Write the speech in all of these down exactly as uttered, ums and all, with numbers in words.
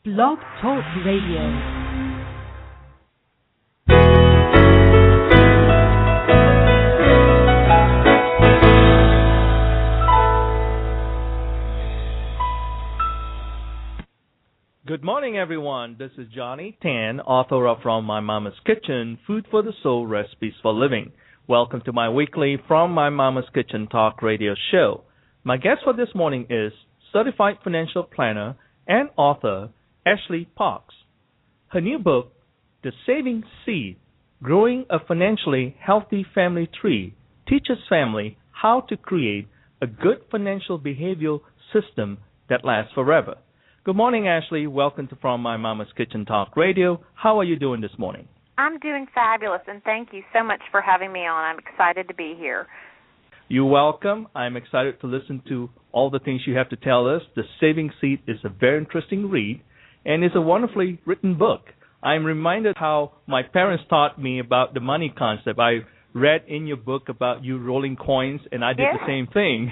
Blog Talk Radio. Good morning, everyone. This is Johnny Tan, author of From My Mama's Kitchen, Food for the Soul, Recipes for Living. Welcome to my weekly From My Mama's Kitchen talk radio show. My guest for this morning is certified financial planner and author Ashley Parks. Her new book, The Saving Seed, Growing a Financially Healthy Family Tree, teaches family how to create a good financial behavioral system that lasts forever. Good morning, Ashley. Welcome to From My Mama's Kitchen Talk Radio. How are you doing this morning? I'm doing fabulous, and thank you so much for having me on. I'm excited to be here. You're welcome. I'm excited to listen to all the things you have to tell us. The Saving Seed is a very interesting read, and it's a wonderfully written book. I'm reminded how my parents taught me about the money concept. I read in your book about you rolling coins, and I did yeah. the same thing.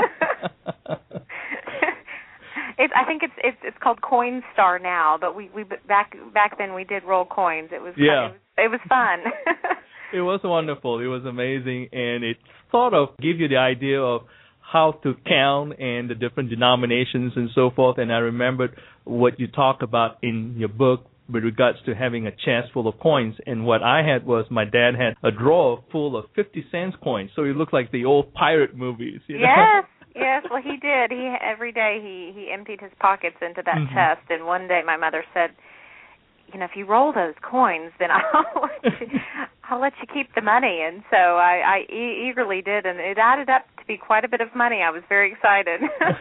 It, I think it's it's it's called Coinstar now, but we, we back back then we did roll coins. It was yeah. It was, it was fun. It was wonderful. It was amazing, and it sort of gave you the idea of how to count and the different denominations and so forth. And I remembered what you talk about in your book with regards to having a chest full of coins. And what I had was my dad had a drawer full of fifty cents coins, so it looked like the old pirate movies. You know? Yes. Yes, well, he did. He every day he, he emptied his pockets into that mm-hmm. chest, and one day my mother said, you know, if you roll those coins, then I'll let you, I'll let you keep the money. And so I, I e- eagerly did, and it added up to be quite a bit of money. I was very excited.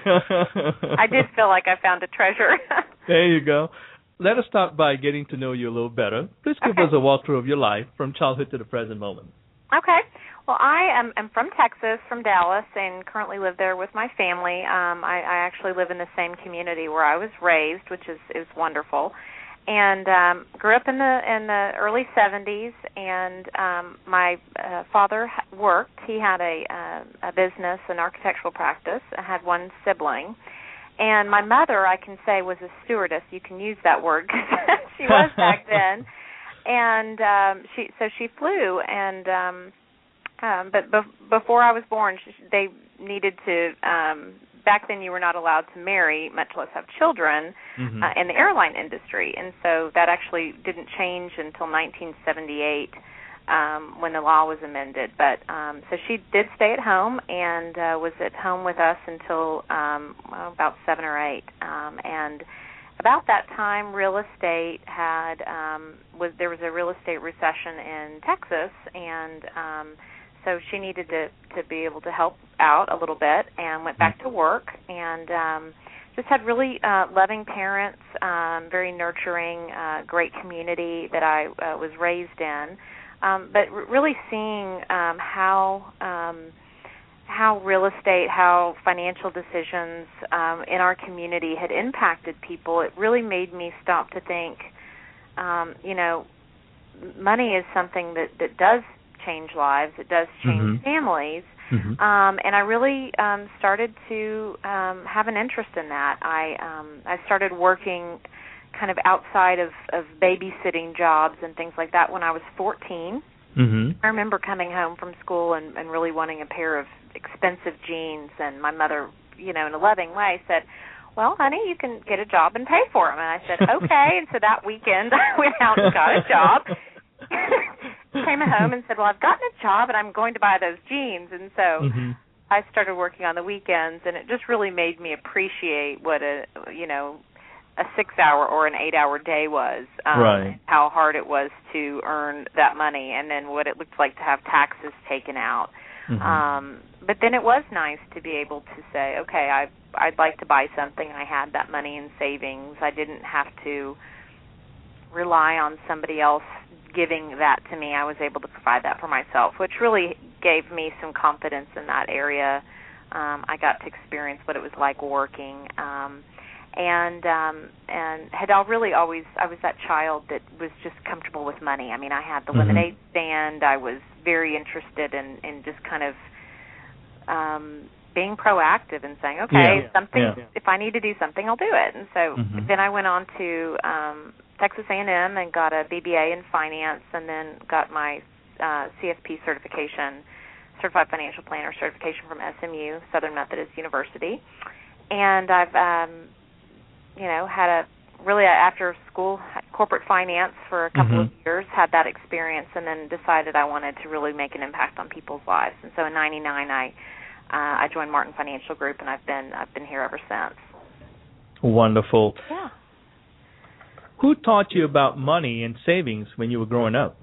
I did feel like I found a treasure. There you go. Let us start by getting to know you a little better. Please give okay. us a walkthrough of your life from childhood to the present moment. Okay. Well, I am I'm from Texas, from Dallas, and currently live there with my family. Um, I, I actually live in the same community where I was raised, which is, is wonderful. And um, grew up in the in the early seventies, and um, my uh, father worked. He had a, uh, a business, an architectural practice. I had one sibling. And my mother, I can say, was a stewardess. You can use that word because she was back then. And um, she so she flew, and um, um, but be- before I was born, she, they needed to. Um, back then, you were not allowed to marry, much less have children, mm-hmm. uh, in the airline industry, and so that actually didn't change until nineteen seventy-eight um, when the law was amended. But um, so she did stay at home and uh, was at home with us until um, well, about seven or eight, um, and. About that time, real estate had um, was there was a real estate recession in Texas, and um, so she needed to, to be able to help out a little bit, and went back to work, and um, just had really uh, loving parents, um, very nurturing, uh, great community that I uh, was raised in, um, but r- really seeing um, how. Um, how real estate, how financial decisions um, in our community had impacted people, it really made me stop to think, um, you know, money is something that, that does change lives, it does change mm-hmm. families, mm-hmm. Um, and I really um, started to um, have an interest in that. I um, I started working kind of outside of, of babysitting jobs and things like that when I was fourteen. Mm-hmm. I remember coming home from school and, and really wanting a pair of expensive jeans, and my mother, you know, in a loving way said, well, honey, you can get a job and pay for them. And I said, okay. And so that weekend I went out and got a job, came home and said, well, I've gotten a job and I'm going to buy those jeans. And so mm-hmm. I started working on the weekends, and it just really made me appreciate what a, you know, a six-hour or an eight-hour day was, um, right. how hard it was to earn that money, and then what it looked like to have taxes taken out. Mm-hmm. Um, but then it was nice to be able to say, okay, I, I'd like to buy something. I had that money in savings. I didn't have to rely on somebody else giving that to me. I was able to provide that for myself, which really gave me some confidence in that area. Um, I got to experience what it was like working. Um, And um, and had all really always, I was that child that was just comfortable with money. I mean, I had the mm-hmm. lemonade stand. I was very interested in, in just kind of um, being proactive and saying, okay, yeah. something. Yeah. If I need to do something, I'll do it. And so mm-hmm. then I went on to um, Texas A and M and got a B B A in finance, and then got my uh, C F P certification, Certified Financial Planner certification from S M U, Southern Methodist University. And I've, um, you know, had a really after school corporate finance for a couple mm-hmm. of years, had that experience, and then decided I wanted to really make an impact on people's lives. And so in ninety-nine, I uh, I joined Martin Financial Group, and I've been I've been here ever since. Wonderful. Yeah. Who taught you about money and savings when you were growing up?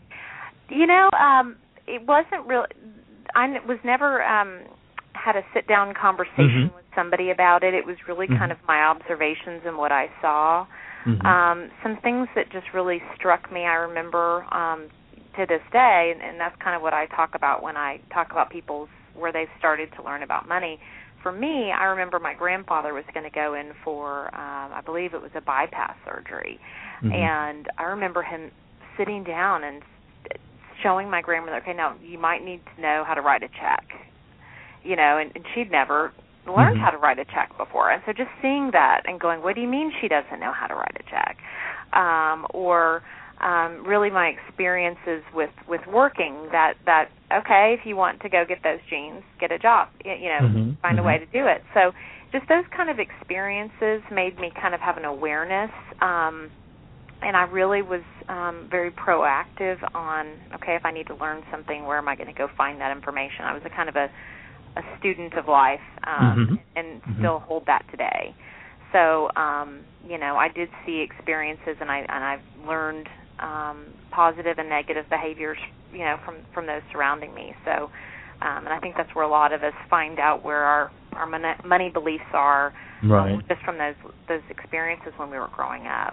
You know, um, it wasn't real. I was never um, had a sit down conversation mm-hmm. with somebody about it. It was really mm-hmm. kind of my observations and what I saw. Mm-hmm. Um, some things that just really struck me, I remember um, to this day, and, and that's kind of what I talk about when I talk about people's where they've started to learn about money. For me, I remember my grandfather was going to go in for, um, I believe it was a bypass surgery, mm-hmm. and I remember him sitting down and showing my grandmother, okay, now you might need to know how to write a check, you know, and, and she'd never learned mm-hmm. how to write a check before. And so just seeing that and going, what do you mean she doesn't know how to write a check? Um, or um, really my experiences with, with working, that, that, okay, if you want to go get those jeans, get a job, you know, mm-hmm. find mm-hmm. a way to do it. So just those kind of experiences made me kind of have an awareness, um, and I really was um, very proactive on, okay, if I need to learn something, where am I going to go find that information? I was a kind of a, a student of life, um, mm-hmm. and mm-hmm. still hold that today. So, um, you know, I did see experiences, and I and I've learned um, positive and negative behaviors, you know, from, from those surrounding me. So, um, and I think that's where a lot of us find out where our our money, money beliefs are, right. um, just from those those experiences when we were growing up.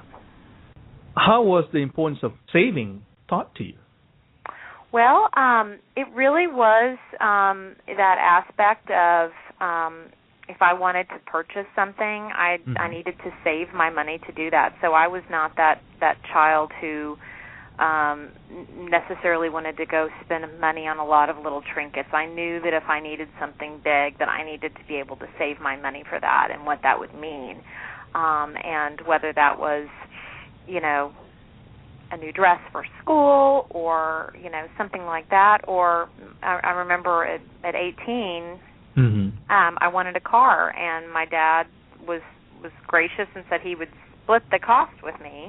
How was the importance of saving taught to you? Well, um, it really was um, that aspect of um, if I wanted to purchase something, I mm-hmm. I needed to save my money to do that. So I was not that, that child who um, necessarily wanted to go spend money on a lot of little trinkets. I knew that if I needed something big, that I needed to be able to save my money for that and what that would mean, um, and whether that was, you know, a new dress for school or, you know, something like that. Or I, I remember at, at eighteen, mm-hmm. um, I wanted a car, and my dad was was gracious and said he would split the cost with me,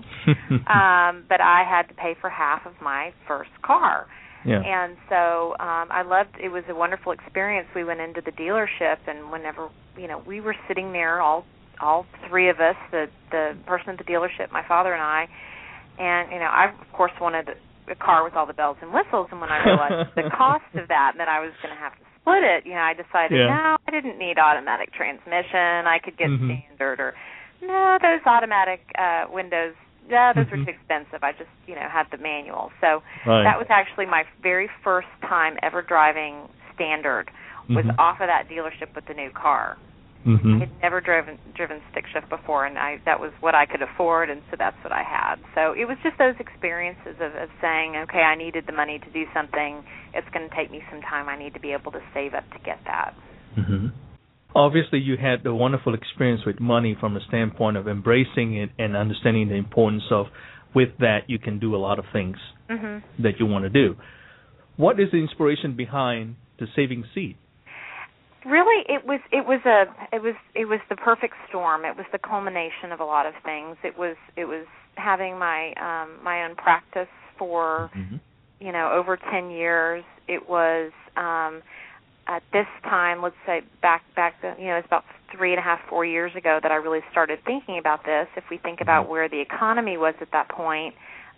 um, but I had to pay for half of my first car. Yeah. And so um, I loved, it was a wonderful experience. We went into the dealership, and whenever, you know, we were sitting there, all all three of us, the, the person at the dealership, my father and I, and, you know, I, of course, wanted a car with all the bells and whistles, and when I realized the cost of that and that I was going to have to split it, you know, I decided, yeah. no, I didn't need automatic transmission. I could get mm-hmm. standard, or, no, those automatic uh, windows, no, those mm-hmm. were too expensive. I just, you know, had the manual. So right. that was actually my very first time ever driving standard, was mm-hmm. off of that dealership with the new car. Mm-hmm. I had never driven driven stick shift before, and I that was what I could afford, and so that's what I had. So it was just those experiences of, of saying, okay, I needed the money to do something. It's going to take me some time. I need to be able to save up to get that. Mm-hmm. Obviously, you had the wonderful experience with money from a standpoint of embracing it and understanding the importance of, with that, you can do a lot of things mm-hmm. that you want to do. What is the inspiration behind the Saving Seed? Really, it was it was a it was it was the perfect storm. It was the culmination of a lot of things. It was it was having my um, my own practice for mm-hmm. you know over ten years. It was um, at this time, let's say back back the, you know it's about three and a half four years ago that I really started thinking about this. If we think about where the economy was at that point,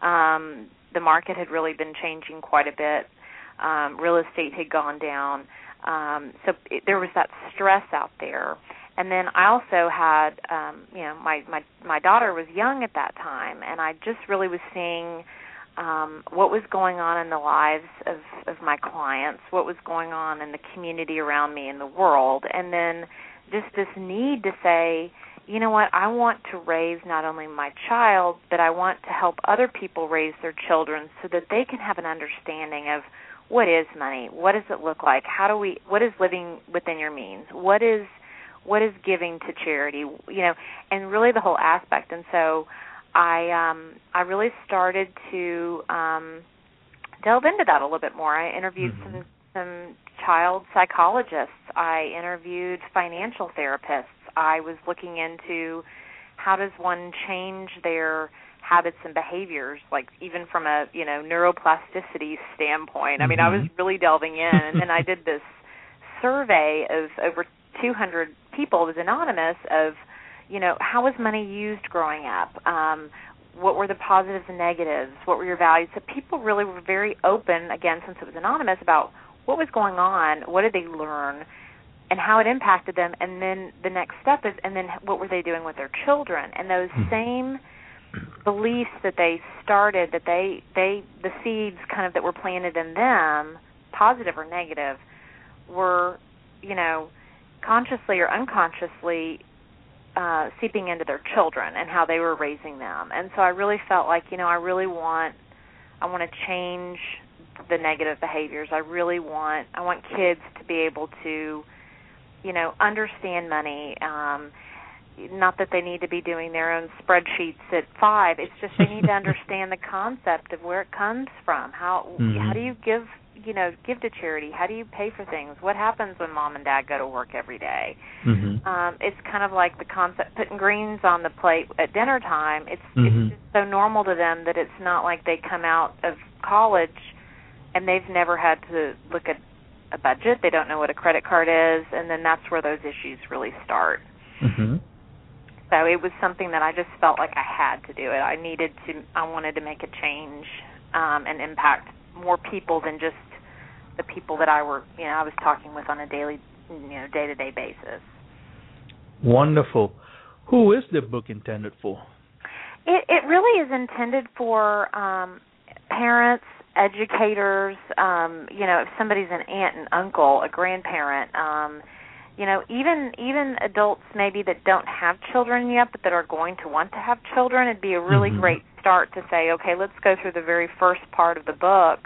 um, the market had really been changing quite a bit. Um, real estate had gone down. Um, so it, there was that stress out there. And then I also had, um, you know, my, my, my daughter was young at that time, and I just really was seeing um, what was going on in the lives of, of my clients, what was going on in the community around me in the world, and then just this need to say, you know what, I want to raise not only my child, but I want to help other people raise their children so that they can have an understanding of what is money? What does it look like? How do we? What is living within your means? What is what is giving to charity? You know, and really the whole aspect. And so I um, I really started to um, delve into that a little bit more. I interviewed mm-hmm. some some child psychologists. I interviewed financial therapists. I was looking into how does one change their habits and behaviors, like even from a, you know, neuroplasticity standpoint. I mean, mm-hmm. I was really delving in, and then I did this survey of over two hundred people. It was anonymous of, you know, how was money used growing up? Um, what were the positives and negatives? What were your values? So people really were very open, again, since it was anonymous, about what was going on, what did they learn, and how it impacted them. And then the next step is, and then what were they doing with their children? And those mm-hmm. same beliefs that they started, that they, they, the seeds kind of that were planted in them, positive or negative, were, you know, consciously or unconsciously uh, seeping into their children and how they were raising them. And so I really felt like, you know, I really want, I want to change the negative behaviors. I really want, I want kids to be able to, you know, understand money. Um, not that they need to be doing their own spreadsheets at five. It's just they need to understand the concept of where it comes from. How mm-hmm. how do you give, you know, give to charity? How do you pay for things? What happens when mom and dad go to work every day? Mm-hmm. Um, it's kind of like the concept putting greens on the plate at dinner time. It's, mm-hmm. it's just so normal to them that it's not like they come out of college and they've never had to look at a budget. They don't know what a credit card is, and then that's where those issues really start. Mm-hmm. So it was something that I just felt like I had to do it. I needed to, I wanted to make a change um, and impact more people than just the people that I were, you know, I was talking with on a daily, you know, day-to-day basis. Wonderful. Who is the book intended for? It, it really is intended for um, parents, educators, um, you know, if somebody's an aunt and uncle, a grandparent, um, you know, even even adults maybe that don't have children yet but that are going to want to have children, it'd be a really mm-hmm. great start to say, okay, let's go through the very first part of the book,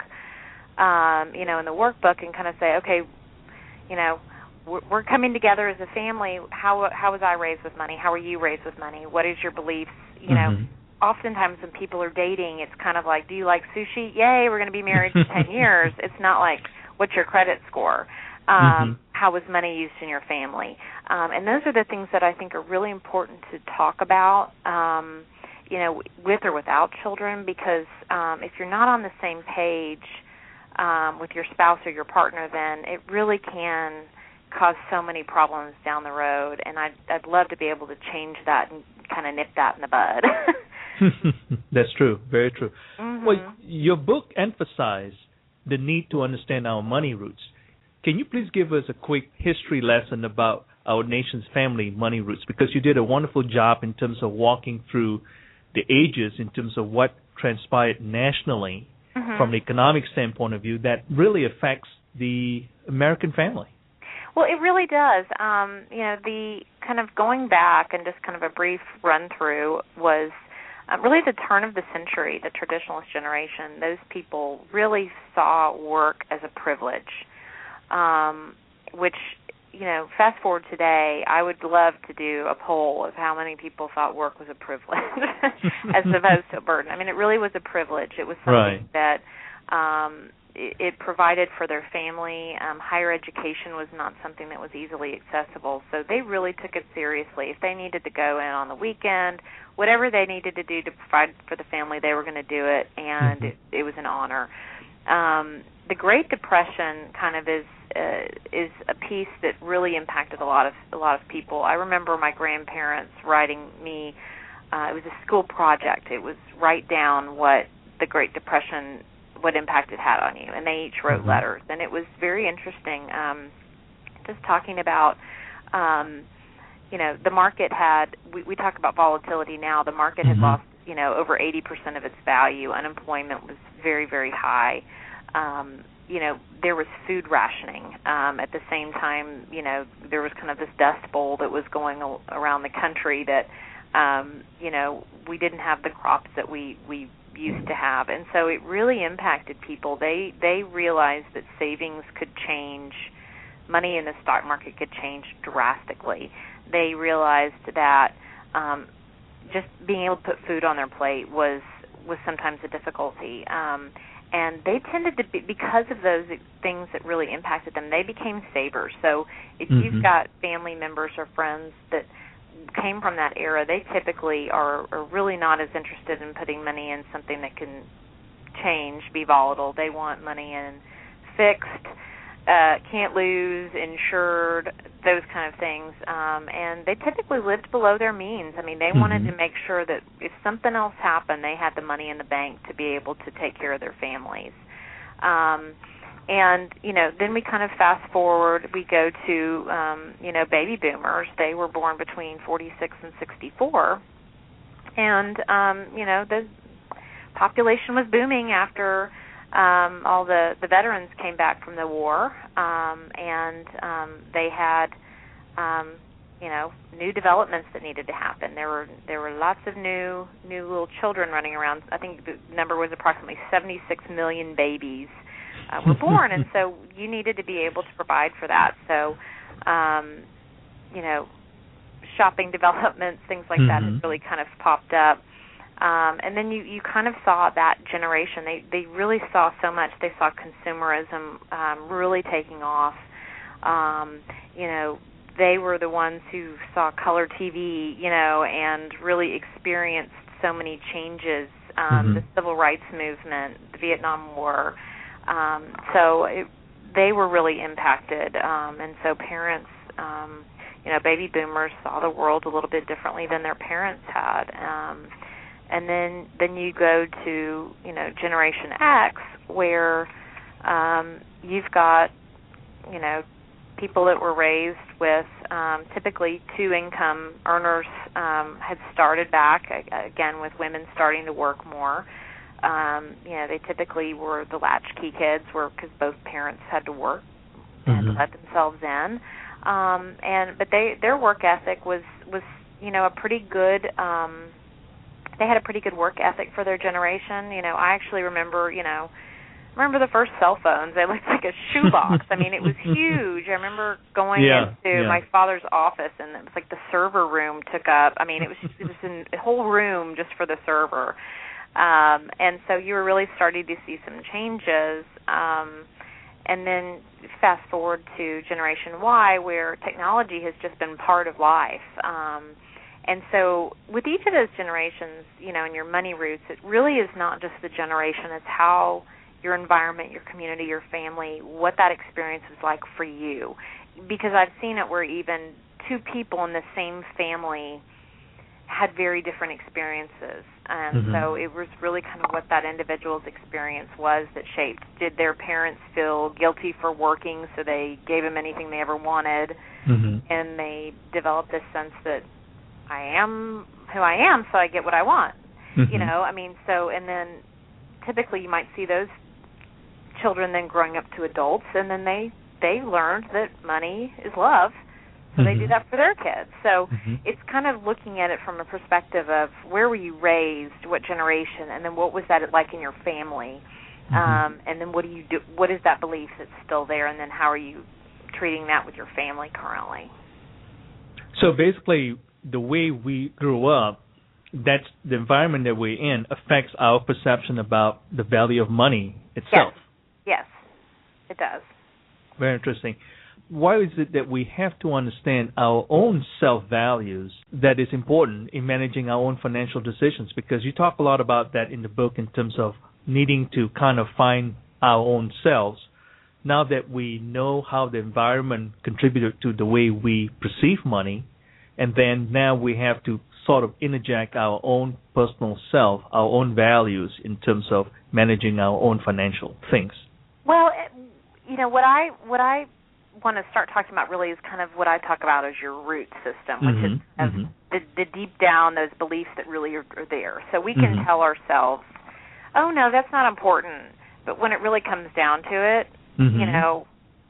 um, you know, in the workbook and kind of say, okay, you know, we're, we're coming together as a family. How how was I raised with money? How were you raised with money? What is your beliefs? You mm-hmm. know, oftentimes when people are dating, it's kind of like, do you like sushi? Yay, we're going to be married for ten years. It's not like, what's your credit score? Um, mm-hmm. How was money used in your family? Um, and those are the things that I think are really important to talk about, um, you know, with or without children, because um, if you're not on the same page um, with your spouse or your partner, then it really can cause so many problems down the road. And I'd, I'd love to be able to change that and kind of nip that in the bud. That's true, very true. Mm-hmm. Well, your book emphasized the need to understand our money roots. Can you please give us a quick history lesson about our nation's family money roots? Because you did a wonderful job in terms of walking through the ages in terms of what transpired nationally mm-hmm. from the economic standpoint of view that really affects the American family. Well, it really does. Um, you know, the kind of going back and just kind of a brief run through was uh, really the turn of the century, the traditionalist generation. Those people really saw work as a privilege. Um, which, you know, fast forward today, I would love to do a poll of how many people thought work was a privilege as opposed to a burden. I mean, it really was a privilege. It was something right. that um, it, it provided for their family. Um, higher education was not something that was easily accessible, so they really took it seriously. If they needed to go in on the weekend, whatever they needed to do to provide for the family, they were going to do it, and mm-hmm. it, it was an honor. Um, the Great Depression kind of is uh, is a piece that really impacted a lot of a lot of people. I remember my grandparents writing me. Uh, it was a school project. It was write down what the Great Depression, what impact it had on you, and they each wrote mm-hmm. letters, and it was very interesting. Um, just talking about, um, you know, the market had. We, we talk about volatility now. The market mm-hmm. had lost, you know, over eighty percent of its value. Unemployment was very, very high. Um, you know, there was food rationing. Um, at the same time, you know, there was kind of this dust bowl that was going around the country that, um, you know, we didn't have the crops that we we used to have, and so it really impacted people. They they realized that savings could change, money in the stock market could change drastically. They realized that um, just being able to put food on their plate was was sometimes a difficulty. Um, and they tended to be, because of those things that really impacted them, they became savers. So if mm-hmm. you've got family members or friends that came from that era, they typically are, are really not as interested in putting money in something that can change, be volatile. They want money in fixed, uh, can't lose, insured, those kind of things. Um, and they typically lived below their means. I mean, they mm-hmm. wanted to make sure that if something else happened, they had the money in the bank to be able to take care of their families. Um, and, you know, then we kind of fast forward, we go to, um, you know, baby boomers. They were born between forty-six and sixty-four. And, um, you know, the population was booming after Um, all the, the veterans came back from the war, um, and um, they had, um, you know, new developments that needed to happen. There were there were lots of new new little children running around. I think the number was approximately seventy-six million babies uh, were born, and so you needed to be able to provide for that. So, um, you know, shopping developments, things like mm-hmm. that, has really kind of popped up. Um, and then you, you kind of saw that generation. They they really saw so much. They saw consumerism um, really taking off. Um, you know, they were the ones who saw color T V, you know, and really experienced so many changes. Um, mm-hmm. The civil rights movement, the Vietnam War. Um, so it, they were really impacted. Um, and so parents, um, you know, baby boomers saw the world a little bit differently than their parents had. Um, And then, then you go to, you know, Generation X, where um, you've got, you know, people that were raised with um, typically two income earners um, had started back, again, with women starting to work more. Um, you know, they typically were the latchkey kids, were because both parents had to work and mm-hmm. let themselves in. Um, and but they their work ethic was, was you know, a pretty good. Um, They had a pretty good work ethic for their generation. You know, I actually remember, you know, remember the first cell phones. They looked like a shoebox. I mean, it was huge. I remember going yeah, into yeah. my father's office, and it was like the server room took up. I mean, it was just, it was in a whole room just for the server. Um, and so you were really starting to see some changes. Um, and then fast forward to Generation Y, where technology has just been part of life. Um And so with each of those generations, you know, in your money roots, it really is not just the generation. It's how your environment, your community, your family, what that experience was like for you. Because I've seen it where even two people in the same family had very different experiences. And mm-hmm. so it was really kind of what that individual's experience was that shaped. Did their parents feel guilty for working, so they gave them anything they ever wanted, mm-hmm. and they developed this sense that I am who I am, so I get what I want. Mm-hmm. You know, I mean, so, and then typically you might see those children then growing up to adults, and then they, they learned that money is love, so mm-hmm. they do that for their kids. So mm-hmm. it's kind of looking at it from a perspective of where were you raised, what generation, and then what was that like in your family, mm-hmm. um, and then what do you do? What is that belief that's still there, and then how are you treating that with your family currently? So basically, the way we grew up, that's the environment that we're in affects our perception about the value of money itself. Yes, yes, it does. Very interesting. Why is it that we have to understand our own self-values that is important in managing our own financial decisions? Because you talk a lot about that in the book in terms of needing to kind of find our own selves. Now that we know how the environment contributed to the way we perceive money, and then now we have to sort of interject our own personal self, our own values in terms of managing our own financial things. Well, you know, what I what I want to start talking about really is kind of what I talk about as your root system, which mm-hmm, is as mm-hmm. the, the deep down, those beliefs that really are, are there. So we can mm-hmm. tell ourselves, oh, no, that's not important. But when it really comes down to it, mm-hmm. you know,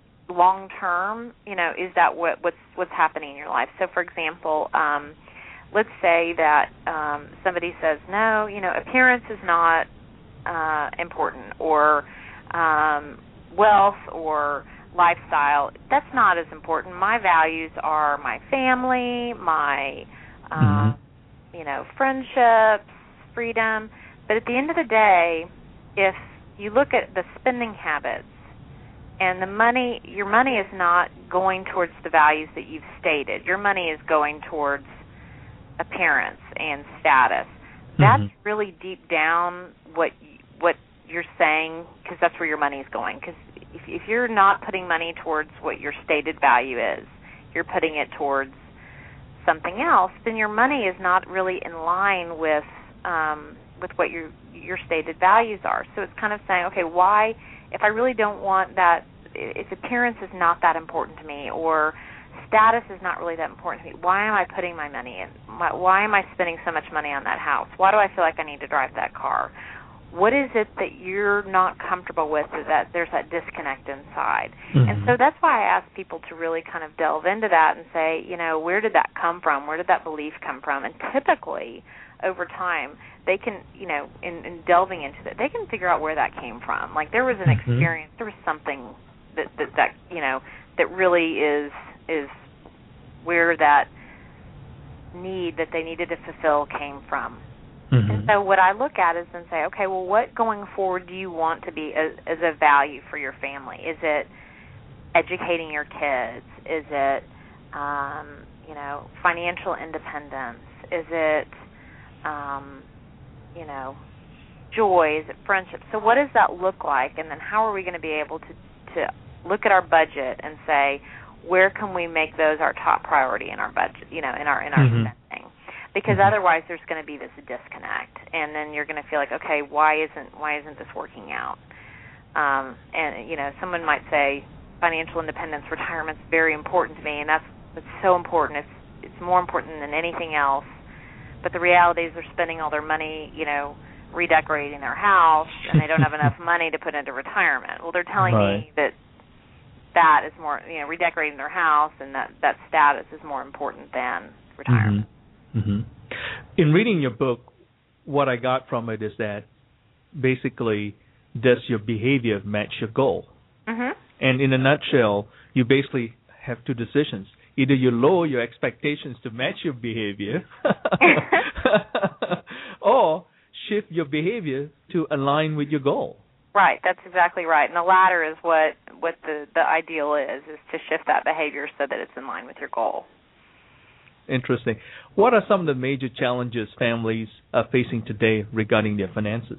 long term, you know, is that what, what's what's happening in your life? So, for example, um, let's say that um, somebody says, no, you know, appearance is not uh, important, or um, wealth or lifestyle, that's not as important. My values are my family, my, uh, mm-hmm. you know, friendships, freedom. But at the end of the day, if you look at the spending habits, and the money, your money is not going towards the values that you've stated. Your money is going towards appearance and status. That's mm-hmm. really deep down what what you're saying, because that's where your money is going. Because if, if you're not putting money towards what your stated value is, you're putting it towards something else, then your money is not really in line with um, with what your your stated values are. So it's kind of saying, okay, why, if I really don't want that, if appearance is not that important to me, or status is not really that important to me, why am I putting my money in? Why, why am I spending so much money on that house? Why do I feel like I need to drive that car? What is it that you're not comfortable with, that there's that disconnect inside? Mm-hmm. And so that's why I ask people to really kind of delve into that and say, you know, where did that come from? Where did that belief come from? And typically, over time, they can, you know, in, in delving into that, they can figure out where that came from. Like there was an mm-hmm. experience, there was something that, that, that, you know, that really is is where that need that they needed to fulfill came from. Mm-hmm. And so what I look at is and say, okay, well, what going forward do you want to be as, as a value for your family? Is it educating your kids? Is it, um, you know, financial independence? Is it, um, you know, joy? Is it friendship? So what does that look like? And then how are we going to be able to, to look at our budget and say, where can we make those our top priority in our budget, you know, in our in our mm-hmm. spending? Because mm-hmm. otherwise there's going to be this disconnect, and then you're going to feel like, okay, why isn't why isn't this working out? Um, and you know, someone might say financial independence, retirement's very important to me, and that's it's so important. It's it's more important than anything else. But the reality is they're spending all their money, you know, redecorating their house, and they don't have enough money to put into retirement. Well, they're telling right. me that that is more, you know, redecorating their house, and that, that status is more important than retirement. Mm-hmm. Mm-hmm. In reading your book, what I got from it is that basically, does your behavior match your goal? Mm-hmm. And in a nutshell, you basically have two decisions. Either you lower your expectations to match your behavior, or shift your behavior to align with your goal. Right, that's exactly right. And the latter is what, what the, the ideal is, is to shift that behavior so that it's in line with your goal. Interesting. What are some of the major challenges families are facing today regarding their finances?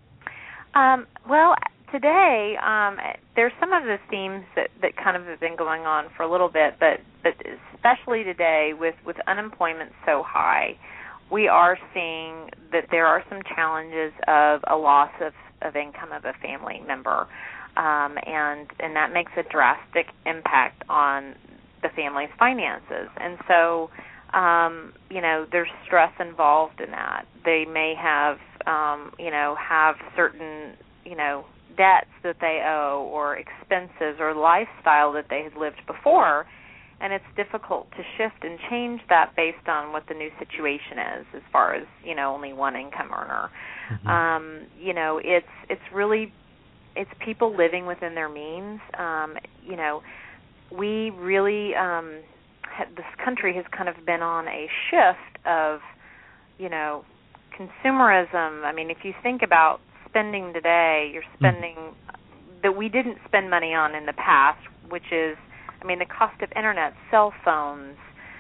Um, well, today, um, there's some of the themes that, that kind of have been going on for a little bit, but, but especially today with, with unemployment so high, we are seeing that there are some challenges of a loss of of income of a family member, um, and and that makes a drastic impact on the family's finances. And so, um, you know, there's stress involved in that. They may have, um, you know, have certain, you know, debts that they owe, or expenses, or lifestyle that they had lived before, and it's difficult to shift and change that based on what the new situation is, as far as, you know, only one income earner. Mm-hmm. Um, you know, it's it's really, it's people living within their means. Um, you know, we really, um, ha- this country has kind of been on a shift of, you know, consumerism. I mean, if you think about spending today, you're spending mm-hmm. that we didn't spend money on in the past, which is, I mean, the cost of internet, cell phones,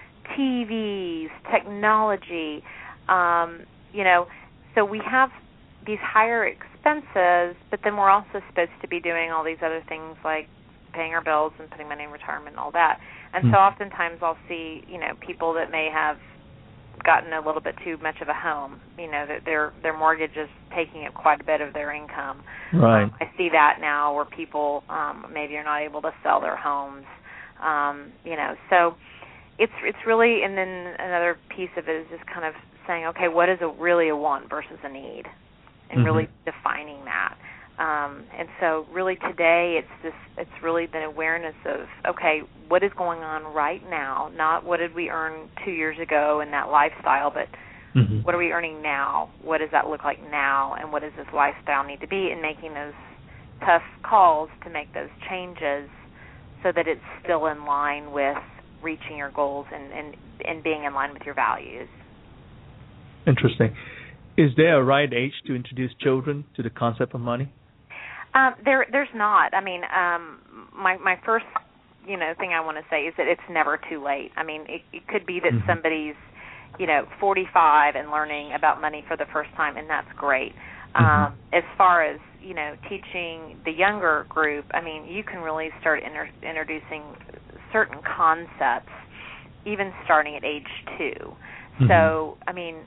T Vs, technology, um, you know, so we have these higher expenses, but then we're also supposed to be doing all these other things like paying our bills and putting money in retirement and all that. And mm-hmm. so oftentimes I'll see, you know, people that may have gotten a little bit too much of a home, you know, that their their mortgage is taking up quite a bit of their income. Right. Um, I see that now where people um, maybe are not able to sell their homes. Um, you know, so it's it's really, and then another piece of it is just kind of saying, okay, what is a really a want versus a need, and mm-hmm. really defining that. Um, and so really today it's this, it's really the awareness of, okay, what is going on right now? Not what did we earn two years ago in that lifestyle, but mm-hmm. what are we earning now? What does that look like now? And what does this lifestyle need to be? And making those tough calls to make those changes so that it's still in line with reaching your goals and, and, and being in line with your values. Interesting. Is there a right age to introduce children to the concept of money? Um, there, there's not. I mean, um, my my first, you know, thing I want to say is that it's never too late. I mean, it, it could be that mm-hmm. somebody's, you know, forty-five and learning about money for the first time, and that's great. Mm-hmm. Um, as far as, you know, teaching the younger group, I mean, you can really start inter- introducing certain concepts, even starting at age two. Mm-hmm. So, I mean,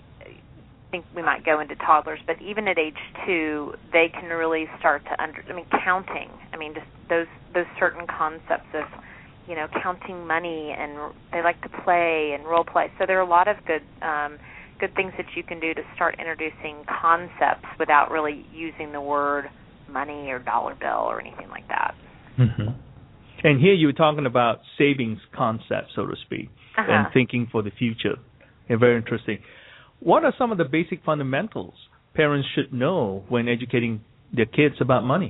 I think we might go into toddlers, but even at age two, they can really start to under. I mean, counting. I mean, just those those certain concepts of, you know, counting money, and they like to play and role play. So there are a lot of good um, good things that you can do to start introducing concepts without really using the word money or dollar bill or anything like that. Mm-hmm. And here you were talking about savings concepts, so to speak, uh-huh. and thinking for the future. Yeah, very interesting. What are some of the basic fundamentals parents should know when educating their kids about money?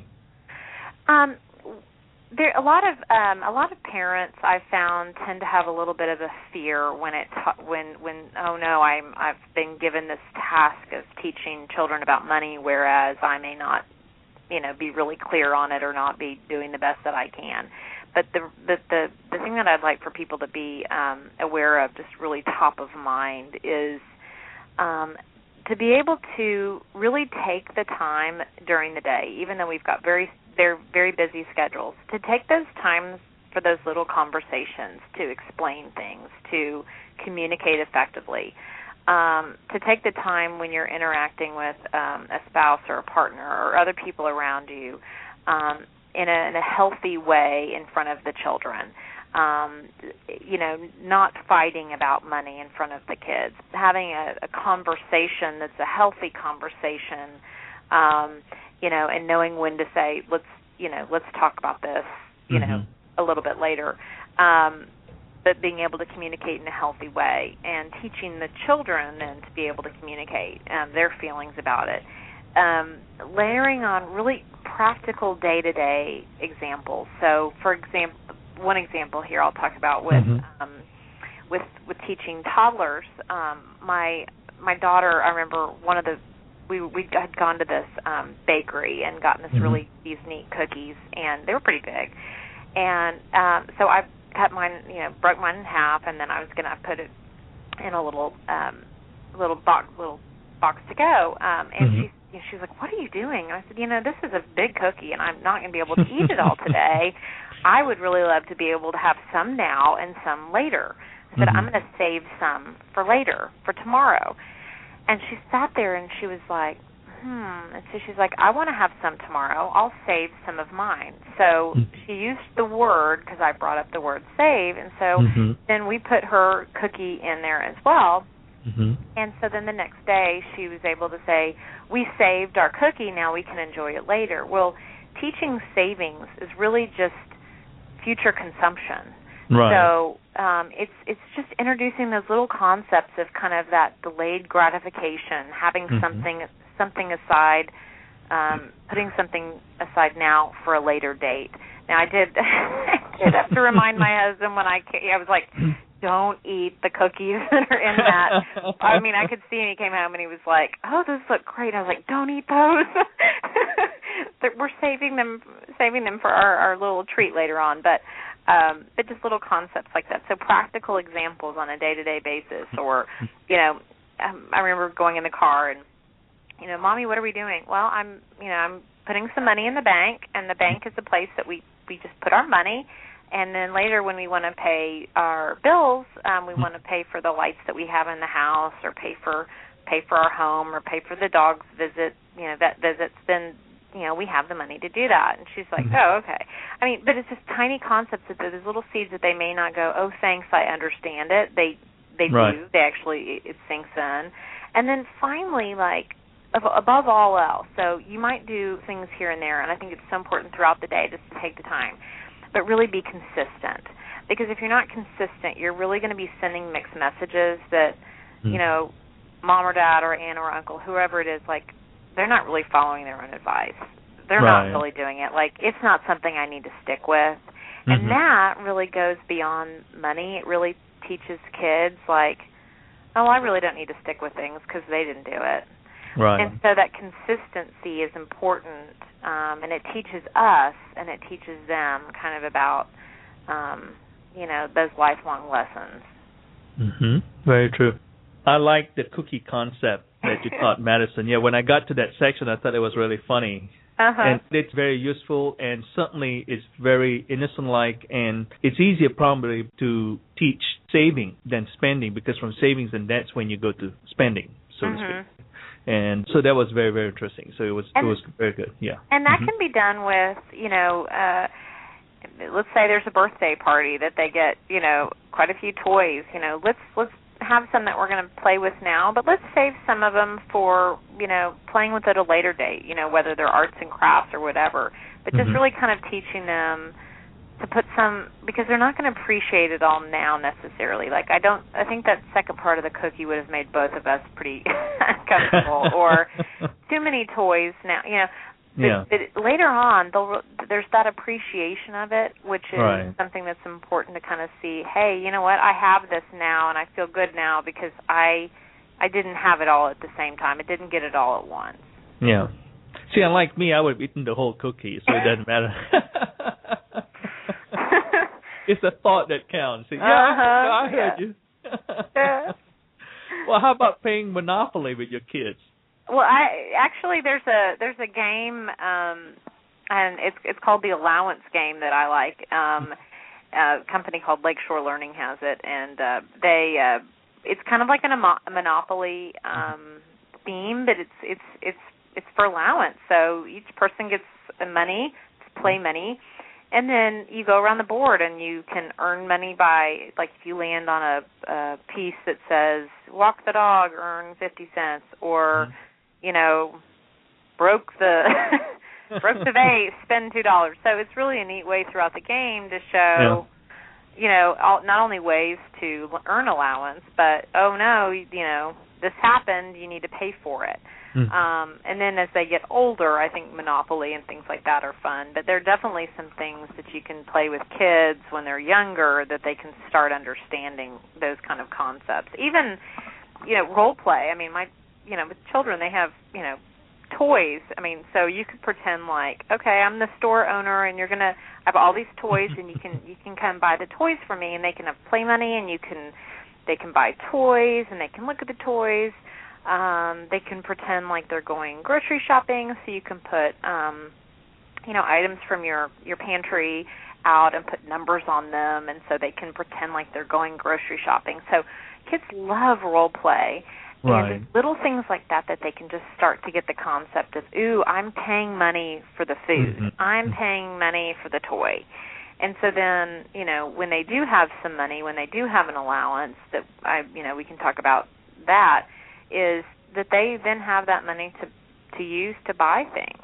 Um, there a lot of um, a lot of parents I've found tend to have a little bit of a fear when it ta- when when oh no I'm I've been given this task of teaching children about money, whereas I may not, you know, be really clear on it or not be doing the best that I can. But the the the, the thing that I'd like for people to be um, aware of, just really top of mind, is Um, to be able to really take the time during the day, even though we've got very they're very busy schedules, to take those times for those little conversations, to explain things, to communicate effectively, um, to take the time when you're interacting with um, a spouse or a partner or other people around you um, in, a, in a healthy way in front of the children. Um, you know, not fighting about money in front of the kids, having a, a conversation that's a healthy conversation, um, you know, and knowing when to say, let's, you know, let's talk about this, you mm-hmm. know, a little bit later, um, but being able to communicate in a healthy way and teaching the children then to be able to communicate um, their feelings about it. Um, layering on really practical day-to-day examples. So, for example, one example here I'll talk about with mm-hmm. um, with with teaching toddlers. Um, my my daughter, I remember one of the we we had gone to this um, bakery and gotten this mm-hmm. really these neat cookies, and they were pretty big. And um, so I cut mine, you know, broke mine in half, and then I was gonna put it in a little um, little box little box to go. Um, and mm-hmm. she. And she was like, what are you doing? And I said, you know, this is a big cookie, and I'm not going to be able to eat it all today. I would really love to be able to have some now and some later. I said, mm-hmm. I'm going to save some for later, for tomorrow. And she sat there, and she was like, hmm. And so she's like, I want to have some tomorrow. I'll save some of mine. So mm-hmm. she used the word, because I brought up the word save, and so mm-hmm. then we put her cookie in there as well. Mm-hmm. And so then the next day she was able to say, we saved our cookie, now we can enjoy it later. Well, teaching savings is really just future consumption. Right. So um, it's it's just introducing those little concepts of kind of that delayed gratification, having mm-hmm. something something aside, um, putting something aside now for a later date. Now I did, I did have to remind my husband when I came, I was like, don't eat the cookies that are in that. I mean, I could see him. He came home and he was like, "Oh, those look great." I was like, "Don't eat those. We're saving them, saving them for our, our little treat later on." But, um, but just little concepts like that. So practical examples on a day-to-day basis. Or, you know, um, I remember going in the car and, you know, Mommy, what are we doing? Well, I'm, you know, I'm putting some money in the bank, and the bank is the place that we we just put our money. And then later when we want to pay our bills, um, we want to pay for the lights that we have in the house, or pay for pay for our home, or pay for the dog's visit, you know, vet visits, then, you know, we have the money to do that. And she's like, mm-hmm. oh, okay. I mean, but it's just tiny concepts, that there's little seeds that they may not go, oh, thanks, I understand it. They they right. do. They actually, it sinks in. And then finally, like, above all else. So you might do things here and there, and I think it's so important throughout the day just to take the time, but really be consistent. Because if you're not consistent, you're really going to be sending mixed messages that, mm-hmm. you know, mom or dad or aunt or uncle, whoever it is, like, they're not really following their own advice. They're right. not really doing it. Like, it's not something I need to stick with. Mm-hmm. And that really goes beyond money. It really teaches kids, like, oh, I really don't need to stick with things because they didn't do it. Right. And so that consistency is important, um, and it teaches us and it teaches them kind of about, um, you know, those lifelong lessons. Mm-hmm. Very true. I like the cookie concept that you taught Madison. Yeah, when I got to that section, I thought it was really funny. Uh-huh. And it's very useful, and certainly it's very innocent-like, and it's easier probably to teach saving than spending, because from savings and that's when you go to spending, so mm-hmm. to speak. And so that was very, very interesting. So it was and, it was very good, yeah. And that mm-hmm. can be done with, you know, uh, let's say there's a birthday party that they get, you know, quite a few toys. You know, let's let's have some that we're going to play with now, but let's save some of them for, you know, playing with at a later date, you know, whether they're arts and crafts or whatever. But just mm-hmm. really kind of teaching them to put some, because they're not going to appreciate it all now necessarily. Like, I don't, I think that second part of the cookie would have made both of us pretty uncomfortable, or too many toys now, you know. But, yeah. but later on, they'll, there's that appreciation of it, which is right. something that's important to kind of see, hey, you know what, I have this now, and I feel good now because I I didn't have it all at the same time. I didn't get it all at once. Yeah. See, unlike me, I would have eaten the whole cookie, so it doesn't matter. It's the thought that counts. Yeah, uh-huh. I heard yeah. you. yeah. Well, how about playing Monopoly with your kids? Well, I actually there's a there's a game, um, and it's it's called the Allowance game that I like. Um, a company called Lakeshore Learning has it, and uh, they uh, it's kind of like an, a Monopoly um, theme, but it's it's it's it's for allowance. So each person gets money, play money, and then you go around the board and you can earn money by, like, if you land on a, a piece that says walk the dog, earn fifty cents, or mm-hmm. you know, broke the broke the vase, spend two dollars. So it's really a neat way throughout the game to show, yeah. you know, all, not only ways to earn allowance, but oh no, you know, this happened, you need to pay for it. Mm. Um, and then as they get older, I think Monopoly and things like that are fun. But there are definitely some things that you can play with kids when they're younger that they can start understanding those kind of concepts. Even, you know, role play. I mean, my you know, with children, they have, you know, toys. I mean, so you could pretend like, okay, I'm the store owner, and you're gonna have all these toys, and you can you can come buy the toys for me, and they can have play money, and you can they can buy toys, and they can look at the toys. Um, they can pretend like they're going grocery shopping, so you can put, um, you know, items from your your pantry out and put numbers on them, and so they can pretend like they're going grocery shopping. So kids love role play. Right. And little things like that that they can just start to get the concept of, ooh, I'm paying money for the food. Mm-hmm. I'm paying money for the toy. And so then, you know, when they do have some money, when they do have an allowance, that I, you know, we can talk about that, is that they then have that money to to use to buy things.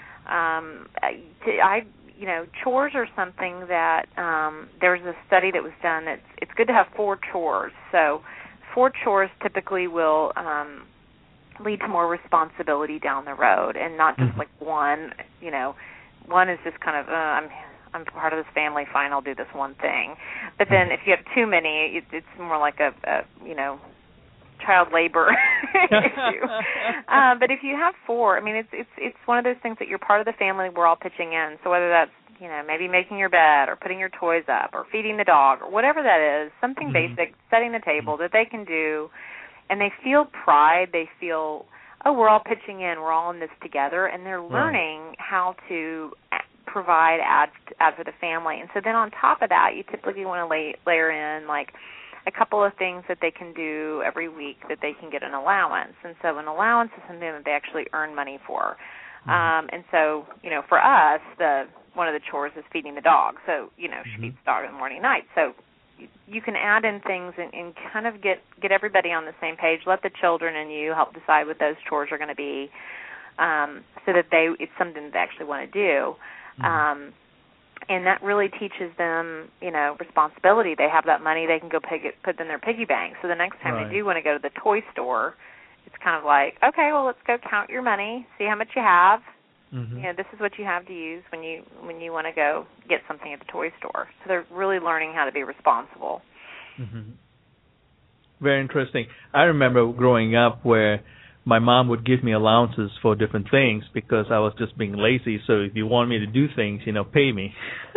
Um, to, I, you know, chores are something that um, there was a study that was done. It's it's good to have four chores. So four chores typically will um, lead to more responsibility down the road, and not just mm-hmm. like one. You know, one is just kind of uh, I'm I'm part of this family. Fine, I'll do this one thing. But then if you have too many, it, it's more like a, a you know child labor issue. Uh, but if you have four, I mean, it's it's it's one of those things that you're part of the family. We're all pitching in. So whether that's, you know, maybe making your bed or putting your toys up or feeding the dog or whatever that is, something mm-hmm. basic, setting the table that they can do, and they feel pride. They feel, oh, we're all pitching in. We're all in this together, and they're learning right. how to provide, add, add for the family. And so then on top of that, you typically want to lay, layer in, like, a couple of things that they can do every week that they can get an allowance. And so an allowance is something that they actually earn money for. Mm-hmm. Um, and so, you know, for us, the one of the chores is feeding the dog. So, you know, she feeds the dog in the morning and night. So, you can add in things and, and kind of get, get everybody on the same page. Let the children and you help decide what those chores are going to be, um, so that they it's something that they actually want to do. Mm-hmm. Um, and that really teaches them, you know, responsibility. They have that money, they can go pig it, put it in their piggy bank. So the next time right. they do want to go to the toy store, it's kind of like, okay, well, let's go count your money, see how much you have. Mm-hmm. You know, this is what you have to use when you when you want to go get something at the toy store. So they're really learning how to be responsible. Mm-hmm. Very interesting. I remember growing up where my mom would give me allowances for different things because I was just being lazy. So if you want me to do things, you know, pay me.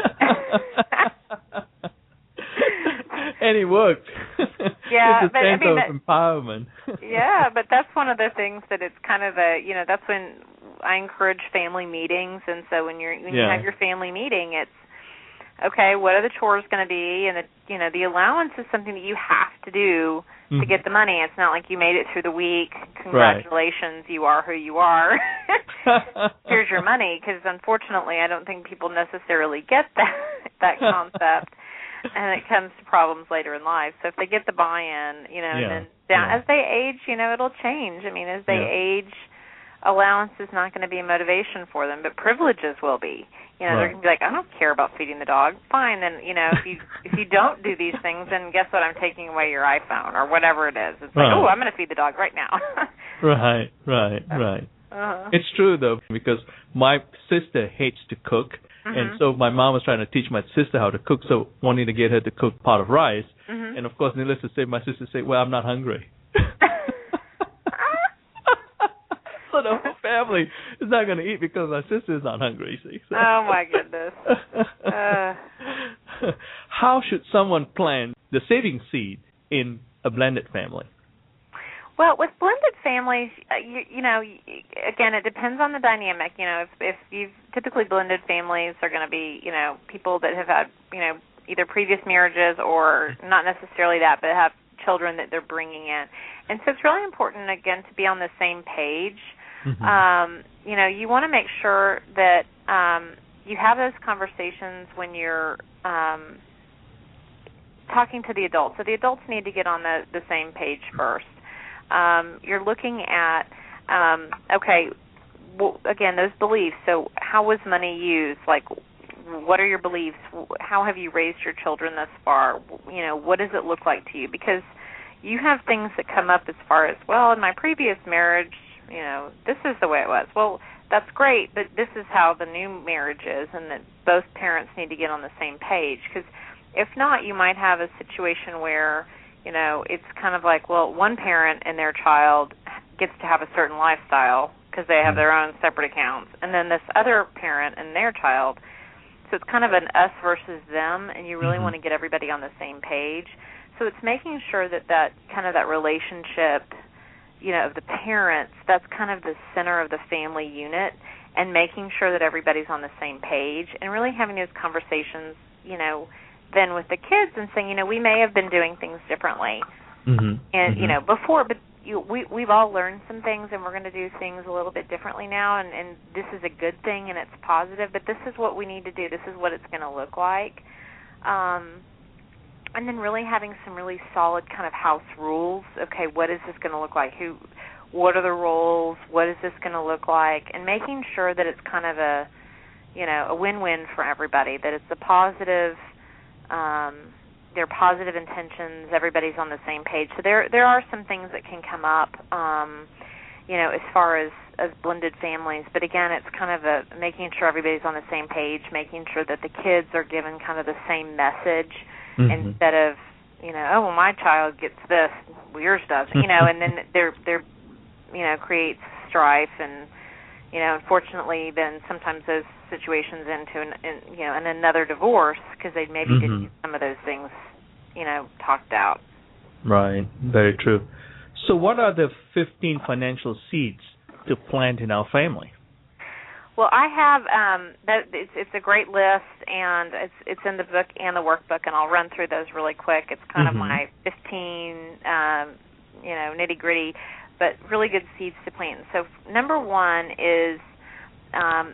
And it worked. Yeah, it's a but sense I mean, of that, empowerment. Yeah, but that's one of the things that it's kind of a, you know, that's when I encourage family meetings. And so when you're when yeah. you have your family meeting, it's okay, what are the chores going to be? And the, you know, the allowance is something that you have to do mm-hmm. to get the money. It's not like you made it through the week. Congratulations, right. you are who you are. Here's your money. Because unfortunately, I don't think people necessarily get that that concept. And it comes to problems later in life. So if they get the buy-in, you know, yeah. and then down, yeah. as they age, you know, it'll change. I mean, as they yeah. age, allowance is not going to be a motivation for them, but privileges will be. You know, right. they're going to be like, I don't care about feeding the dog. Fine, then, you know, if you if you don't do these things, then guess what? I'm taking away your iPhone or whatever it is. It's like, right. oh, I'm going to feed the dog right now. right, right, right. Uh-huh. It's true, though, because my sister hates to cook. Mm-hmm. And so my mom was trying to teach my sister how to cook, so wanting to get her to cook pot of rice. Mm-hmm. And, of course, needless to say, my sister said, well, I'm not hungry. So the whole family is not going to eat because my sister is not hungry, see. So. Oh, my goodness. Uh. How should someone plant the saving seed in a blended family? Well, with blended families, uh, you, you know, again, it depends on the dynamic. You know, if, if you've typically blended families are going to be, you know, people that have had, you know, either previous marriages or not necessarily that, but have children that they're bringing in. And so it's really important, again, to be on the same page. Mm-hmm. Um, you know, you want to make sure that um, you have those conversations when you're um, talking to the adults. So the adults need to get on the, the same page first. Um, you're looking at, um, okay, well, again, those beliefs. So how was money used? Like, what are your beliefs? How have you raised your children thus far? You know, what does it look like to you? Because you have things that come up as far as, well, in my previous marriage, you know, this is the way it was. Well, that's great, but this is how the new marriage is, and that both parents need to get on the same page. Because if not, you might have a situation where, you know, it's kind of like, well, one parent and their child gets to have a certain lifestyle because they have their own separate accounts, and then this other parent and their child, so it's kind of an us versus them, and you really mm-hmm. want to get everybody on the same page. So it's making sure that that kind of that relationship, you know, of the parents, that's kind of the center of the family unit, and making sure that everybody's on the same page, and really having those conversations, you know, then with the kids and saying, you know, we may have been doing things differently, mm-hmm. and, mm-hmm. you know, before, but you, we, we've all learned some things, and we're going to do things a little bit differently now, and, and this is a good thing, and it's positive, but this is what we need to do. This is what it's going to look like. Um, and then really having some really solid kind of house rules. Okay, what is this going to look like? Who, what are the roles? What is this going to look like? And making sure that it's kind of a, you know, a win-win for everybody, that it's a positive, um, they're positive intentions, everybody's on the same page. So there there are some things that can come up, um, you know, as far as, as blended families. But again, it's kind of a making sure everybody's on the same page, making sure that the kids are given kind of the same message mm-hmm. instead of, you know, oh, well, my child gets this, well, yours doesn't, you know, and then they're, they're, you know, creates strife and, you know, unfortunately, then sometimes those situations into, an, in, you know, and another divorce because they maybe mm-hmm. didn't get some of those things, you know, talked out. Right. Very true. So what are the fifteen financial seeds to plant in our family? Well, I have um, that. It's, it's a great list, and it's it's in the book and the workbook, and I'll run through those really quick. It's kind mm-hmm. of my fifteen, um, you know, nitty gritty, but really good seeds to plant. So number one is um,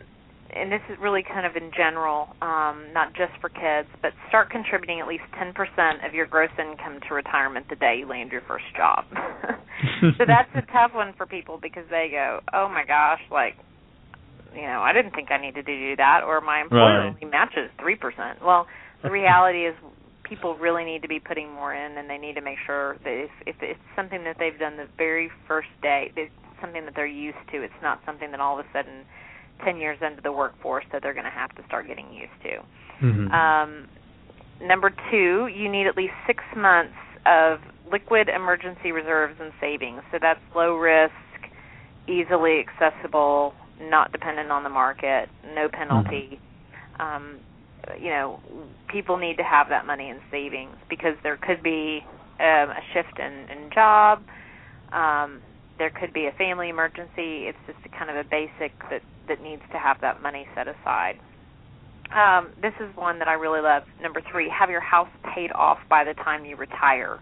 and this is really kind of in general, um, not just for kids, but start contributing at least ten percent of your gross income to retirement the day you land your first job. So that's a tough one for people because they go, oh, my gosh, like, you know, I didn't think I needed to do that, or my employer Right. only matches three percent. Well, the reality is people really need to be putting more in, and they need to make sure that if, if it's something that they've done the very first day, it's something that they're used to. It's not something that all of a sudden ten years into the workforce that they're going to have to start getting used to. Mm-hmm. Um, number two, you need at least six months of liquid emergency reserves and savings. So that's low risk, easily accessible, not dependent on the market, no penalty. Mm-hmm. Um, you know, people need to have that money in savings because there could be um, a shift in, in job. Um, there could be a family emergency. It's just a kind of a basic that, that needs to have that money set aside. Um, this is one that I really love. Number three, have your house paid off by the time you retire.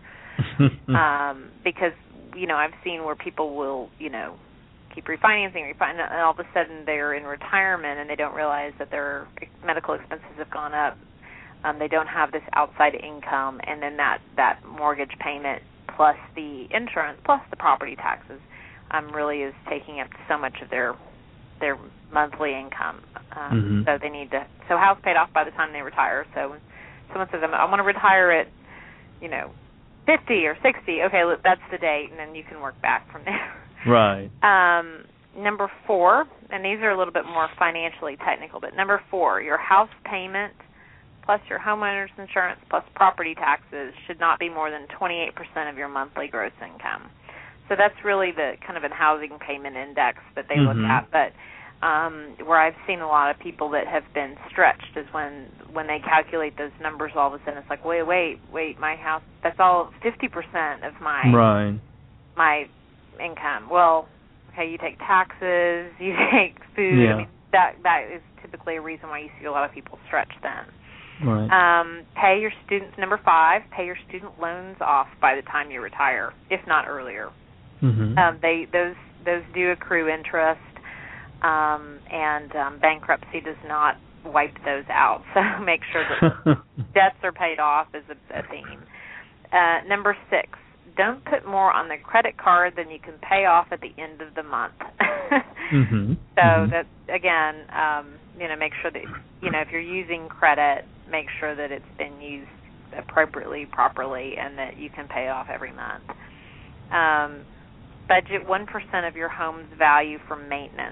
um, because, you know, I've seen where people will, you know, keep refinancing, refinancing, and all of a sudden they're in retirement and they don't realize that their medical expenses have gone up. Um, they don't have this outside income, and then that, that mortgage payment plus the insurance plus the property taxes um, really is taking up so much of their their monthly income. Um, mm-hmm. So they need to. So house paid off by the time they retire. So when someone says, "I want to retire at, you know, fifty or sixty," okay, look, that's the date, and then you can work back from there. Right. Um, number four, and these are a little bit more financially technical, but number four, your house payment plus your homeowner's insurance plus property taxes should not be more than twenty-eight percent of your monthly gross income. So that's really the kind of a housing payment index that they mm-hmm. look at. But um, where I've seen a lot of people that have been stretched is when, when they calculate those numbers, all of a sudden it's like, wait, wait, wait, my house, that's all fifty percent of my right. my income. Well, okay, you take taxes, you take food. Yeah. I mean, that that is typically a reason why you see a lot of people stretch then. Right. Um, pay your students, number five, pay your student loans off by the time you retire, if not earlier. Mm-hmm. Um, they those those do accrue interest, um, and um, bankruptcy does not wipe those out. So make sure that debts are paid off is a, a theme. Uh, number six, don't put more on the credit card than you can pay off at the end of the month. mm-hmm. So mm-hmm. that again, um, you know, make sure that you know if you're using credit, make sure that it's been used appropriately, properly, and that you can pay off every month. Um, budget one percent of your home's value for maintenance.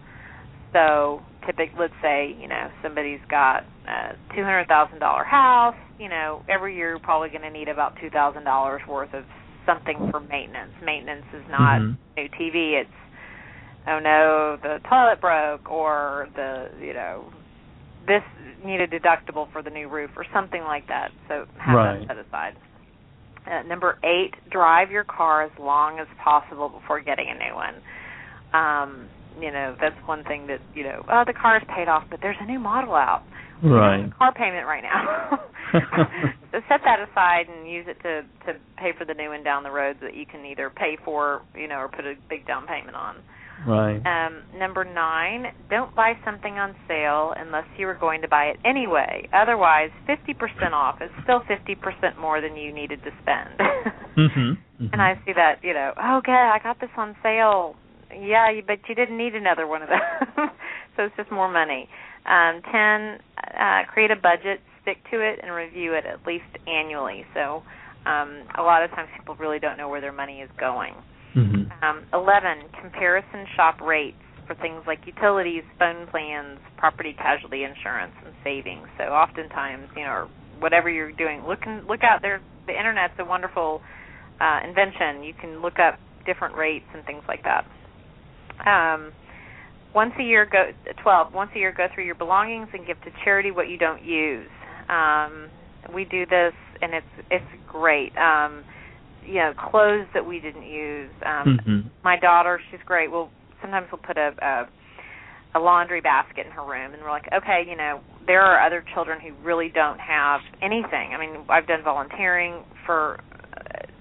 So, typically, let's say, you know, somebody's got a two hundred thousand dollars house, you know, every year you're probably going to need about two thousand dollars worth of something for maintenance. Maintenance is not mm-hmm. new T V, it's, oh no, the toilet broke, or the, you know, this needed deductible for the new roof, or something like that. So, have right. that set aside. Uh, number eight, drive your car as long as possible before getting a new one. Um, you know, that's one thing that, you know, oh, the car is paid off, but there's a new model out. Right. You know, car payment right now. So set that aside and use it to, to pay for the new one down the road that you can either pay for, you know, or put a big down payment on. Right. Um, number nine, don't buy something on sale unless you were going to buy it anyway. Otherwise, fifty percent off is still fifty percent more than you needed to spend. mm-hmm. Mm-hmm. And I see that, you know, oh, okay, I got this on sale. Yeah, but you didn't need another one of those. So it's just more money. Um, ten, uh, create a budget, stick to it, and review it at least annually. So um, a lot of times people really don't know where their money is going. Mm-hmm. Um, eleven, comparison shop rates for things like utilities, phone plans, property casualty insurance, and savings. So oftentimes, you know, whatever you're doing, look in, look out there. The Internet's a wonderful uh, invention. You can look up different rates and things like that. Um, once a year, go twelve. Once a year, go through your belongings and give to charity what you don't use. Um, we do this, and it's it's great. Um, you know, clothes that we didn't use. Um, mm-hmm. My daughter, she's great. Well, sometimes we'll put a, a a laundry basket in her room, and we're like, okay, you know, there are other children who really don't have anything. I mean, I've done volunteering for uh,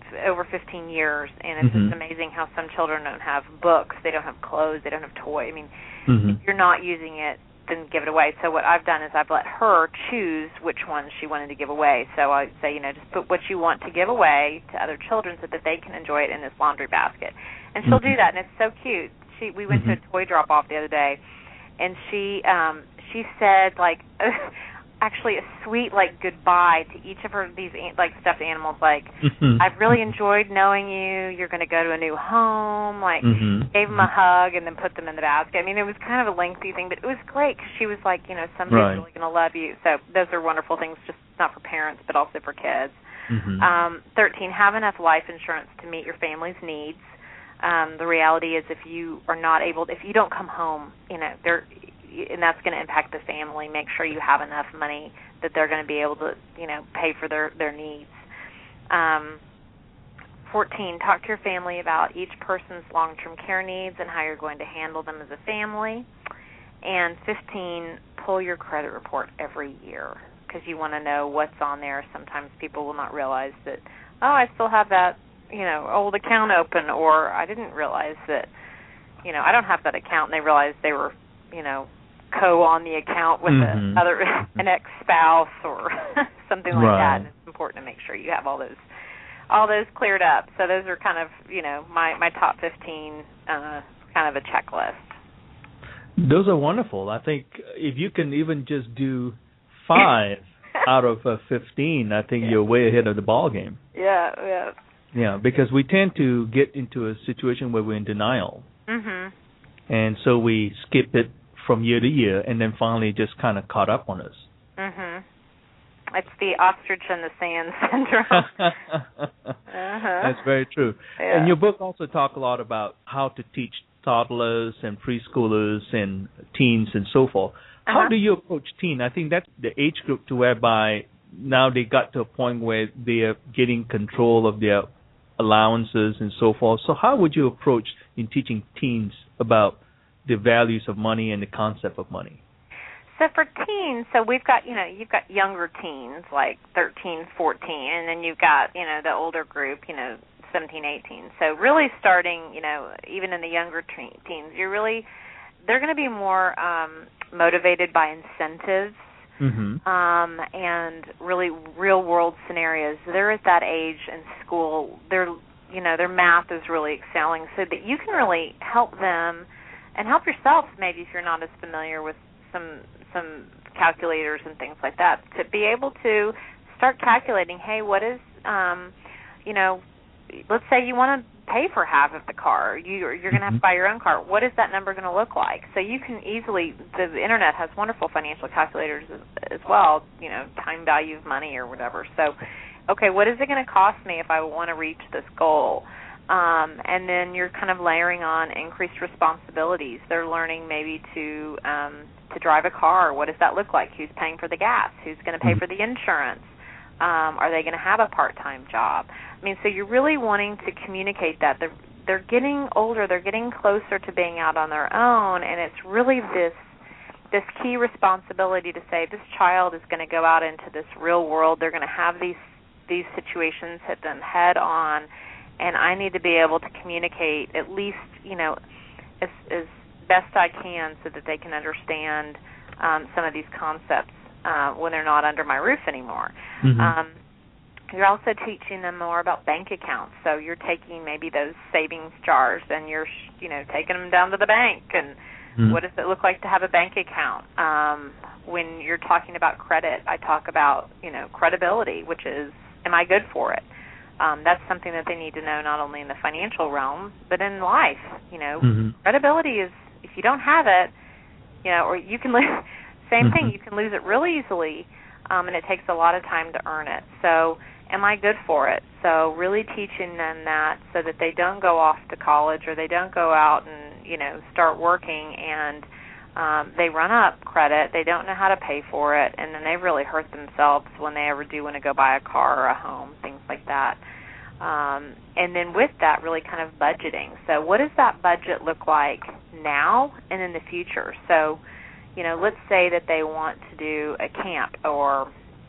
over fifteen years, and it's mm-hmm. just amazing how some children don't have books, they don't have clothes, they don't have toys. I mean, mm-hmm. if you're not using it, then give it away. So what I've done is I've let her choose which ones she wanted to give away. So I say, you know, just put what you want to give away to other children so that they can enjoy it in this laundry basket. And she'll mm-hmm. do that, and it's so cute. She we went mm-hmm. to a toy drop-off the other day, and she um, she said, like, actually a sweet, like, goodbye to each of her, these, like, stuffed animals. Like, mm-hmm. I've really enjoyed knowing you. You're going to go to a new home. Like, mm-hmm. gave them a hug and then put them in the basket. I mean, it was kind of a lengthy thing, but it was great because she was like, you know, somebody's right. really going to love you. So those are wonderful things, just not for parents, but also for kids. Mm-hmm. Um, thirteen, have enough life insurance to meet your family's needs. Um, the reality is if you are not able, if you don't come home, you know, they're, and that's going to impact the family, make sure you have enough money that they're going to be able to, you know, pay for their, their needs. Um, fourteen, talk to your family about each person's long-term care needs and how you're going to handle them as a family. And fifteen, pull your credit report every year because you want to know what's on there. Sometimes people will not realize that, oh, I still have that, you know, old account open, or I didn't realize that, you know, I don't have that account, and they realized they were, you know, co on the account with mm-hmm. another an ex-spouse or something like right. that. And it's important to make sure you have all those all those cleared up. So those are kind of, you know, my my top fifteen, uh, kind of a checklist. Those are wonderful. I think if you can even just do five out of uh, fifteen, I think yeah. you're way ahead of the ball game. Yeah, yeah. Yeah, because we tend to get into a situation where we're in denial. Mhm. And so we skip it from year to year, and then finally it just kind of caught up on us. Mhm. It's the ostrich in the sand syndrome. uh-huh. That's very true. Yeah. And your book also talks a lot about how to teach toddlers and preschoolers and teens and so forth. Uh-huh. How do you approach teen? I think that's the age group to whereby now they got to a point where they are getting control of their allowances and so forth. So how would you approach in teaching teens about the values of money and the concept of money? So for teens, so we've got, you know, you've got younger teens like thirteen, fourteen, and then you've got, you know, the older group, you know, seventeen, eighteen. So really starting, you know, even in the younger te- teens, you're really, they're going to be more um, motivated by incentives. Mm-hmm. Um, and really real-world scenarios. They're at that age in school. They're, you know, their math is really excelling, so that you can really help them and help yourself. Maybe if you're not as familiar with some some calculators and things like that, to be able to start calculating. Hey, what is, um, you know, let's say you want to pay for half of the car. You, you're going to have to buy your own car. What is that number going to look like? So you can easily, the, the Internet has wonderful financial calculators as, as well, you know, time value of money or whatever. So, okay, what is it going to cost me if I want to reach this goal? Um, and then you're kind of layering on increased responsibilities. They're learning maybe to um, to drive a car. What does that look like? Who's paying for the gas? Who's going to pay for the insurance? Um, are they going to have a part-time job? I mean, so you're really wanting to communicate that. They're, they're getting older. They're getting closer to being out on their own, and it's really this this key responsibility to say this child is going to go out into this real world. They're going to have these these situations hit them head on, and I need to be able to communicate at least, you know, as, as best I can so that they can understand um, some of these concepts uh, when they're not under my roof anymore. Mm-hmm. Um, you're also teaching them more about bank accounts. So you're taking maybe those savings jars and you're, you know, taking them down to the bank. And mm-hmm. what does it look like to have a bank account? Um, when you're talking about credit, I talk about, you know, credibility, which is, am I good for it? Um, that's something that they need to know not only in the financial realm, but in life. You know, mm-hmm. credibility is, if you don't have it, you know, or you can lose, same mm-hmm. thing, you can lose it real easily, um, and it takes a lot of time to earn it. So am I good for it? So really teaching them that so that they don't go off to college or they don't go out and, you know, start working and um, they run up credit, they don't know how to pay for it, and then they really hurt themselves when they ever do want to go buy a car or a home, things like that. Um, and then with that, really kind of budgeting. So what does that budget look like now and in the future? So, you know, let's say that they want to do a camp or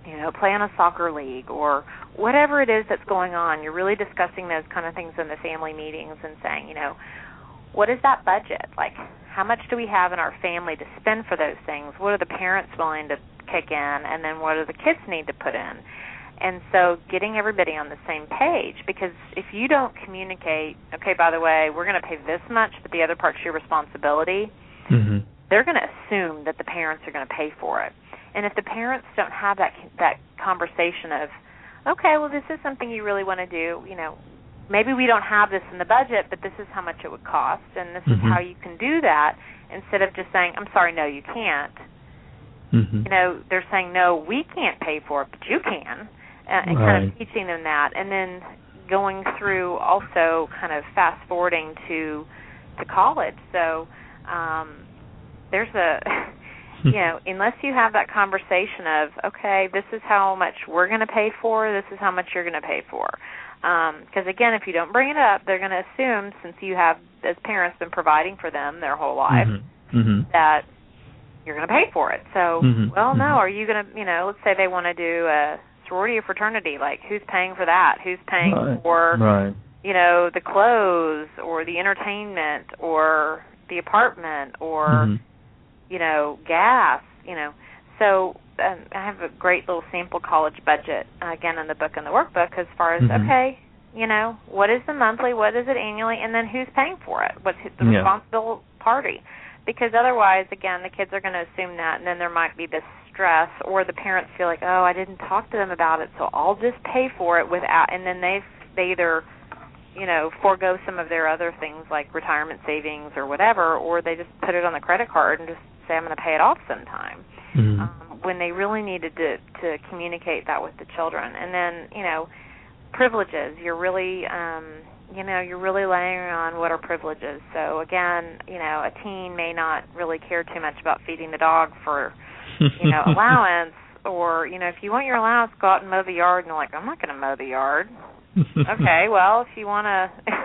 you know, play on a soccer league or whatever it is that's going on. You're really discussing those kind of things in the family meetings and saying, you know, what is that budget? Like, how much do we have in our family to spend for those things? What are the parents willing to kick in? And then what do the kids need to put in? And so getting everybody on the same page, because if you don't communicate, okay, by the way, we're going to pay this much, but the other part's your responsibility, mm-hmm. they're going to assume that the parents are going to pay for it. And if the parents don't have that that conversation of, okay, well, this is something you really want to do, you know, maybe we don't have this in the budget, but this is how much it would cost, and this mm-hmm. is how you can do that, instead of just saying, I'm sorry, no, you can't. Mm-hmm. You know, they're saying, no, we can't pay for it, but you can, uh, and right. kind of teaching them that, and then going through also kind of fast-forwarding to to college. So um, there's a, you know, unless you have that conversation of, okay, this is how much we're going to pay for, this is how much you're going to pay for. Because, um, again, if you don't bring it up, they're going to assume, since you have, as parents, been providing for them their whole life, mm-hmm. Mm-hmm. that you're going to pay for it. So, mm-hmm. well, no, mm-hmm. are you going to, you know, let's say they want to do a sorority or fraternity, like, who's paying for that? Who's paying right. for, right. you know, the clothes or the entertainment or the apartment or, mm-hmm. you know, gas, you know. So um, I have a great little sample college budget, uh, again, in the book and the workbook, as far as, mm-hmm. okay, you know, what is the monthly, what is it annually, and then who's paying for it? What's the yeah. responsible party? Because otherwise, again, the kids are going to assume that, and then there might be this stress, or the parents feel like, oh, I didn't talk to them about it, so I'll just pay for it without, and then they they either, you know, forego some of their other things like retirement savings or whatever, or they just put it on the credit card and just say, I'm going to pay it off sometime. Mm-hmm. Um, when they really needed to, to communicate that with the children. And then, you know, privileges, you're really, um, you know, you're really layering on what are privileges. So, again, you know, a teen may not really care too much about feeding the dog for, you know, allowance, or, you know, if you want your allowance, go out and mow the yard, and they're like, I'm not going to mow the yard. Okay, well, if you want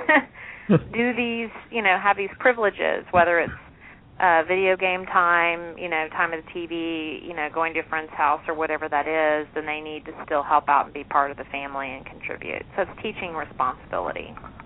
to do these, you know, have these privileges, whether it's Uh, video game time, you know, time of the T V, you know, going to a friend's house or whatever that is, then they need to still help out and be part of the family and contribute. So it's teaching responsibility.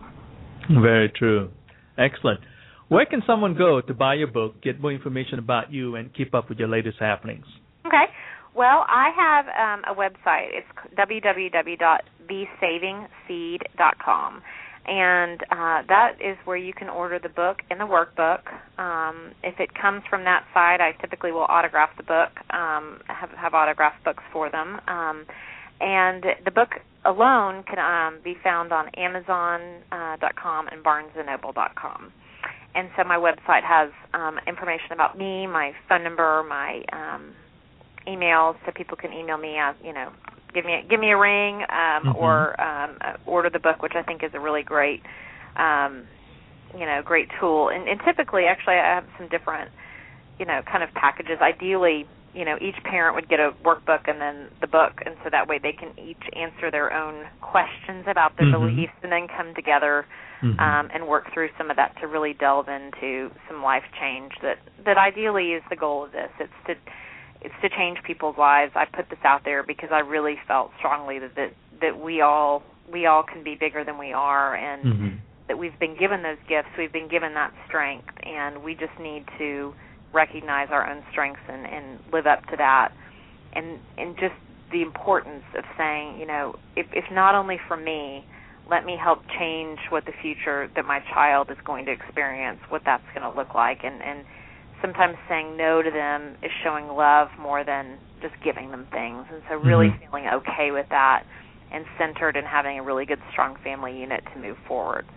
Very true. Excellent. Where can someone go to buy your book, get more information about you, and keep up with your latest happenings? Okay. Well, I have um, a website. It's w w w dot the saving seed dot com. And uh, that is where you can order the book and the workbook. Um, if it comes from that site, I typically will autograph the book, um, have, have autographed books for them. Um, and the book alone can um, be found on amazon dot com and barnes and noble dot com. And so my website has um, information about me, my phone number, my um, email, so people can email me, uh, you know, Give me a, give me a ring, um, mm-hmm. or um, order the book, which I think is a really great, um, you know, great tool. And, and typically, actually, I have some different, you know, kind of packages. Ideally, you know, each parent would get a workbook and then the book, and so that way they can each answer their own questions about their mm-hmm. beliefs, and then come together mm-hmm. um, and work through some of that to really delve into some life change. That that ideally is the goal of this. It's to It's to change people's lives. I put this out there because I really felt strongly that that, that we all we all can be bigger than we are, and mm-hmm. that we've been given those gifts. We've been given that strength, and we just need to recognize our own strengths and, and live up to that. And and just the importance of saying, you know, if, if not only for me, let me help change what the future that my child is going to experience, what that's going to look like. And, and sometimes saying no to them is showing love more than just giving them things. And so really mm-hmm. feeling okay with that and centered and having a really good, strong family unit to move forward.